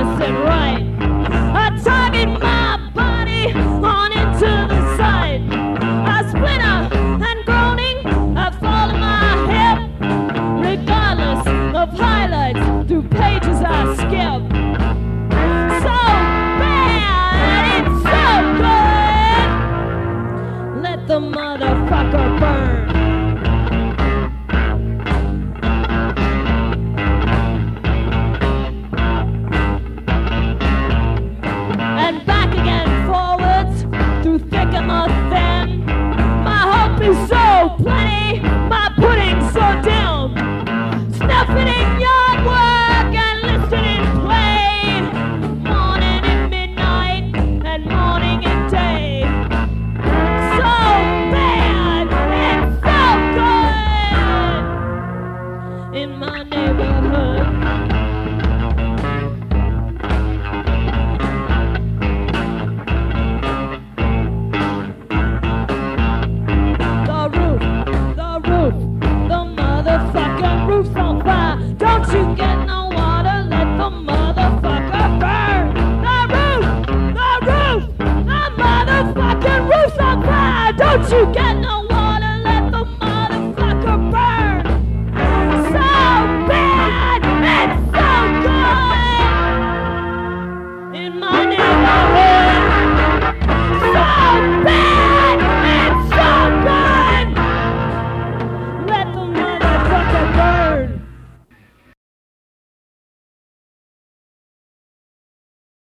innocent right. I target my body on into the side. I splinter and groaning, I fall in my hip. Regardless of highlights, through pages I skip. So bad, it's so good. Let the motherfucker burn. And back again, forwards, through thick and the thin. My hope is so plenty, my pudding so dim. Snuffing in yard work and listening play. Morning and midnight and morning and day. So bad, it's so good in my neighborhood. The motherfucking roof's on fire. Don't you get no water, let the motherfucker burn. The motherfucking roof's on fire. Don't you get no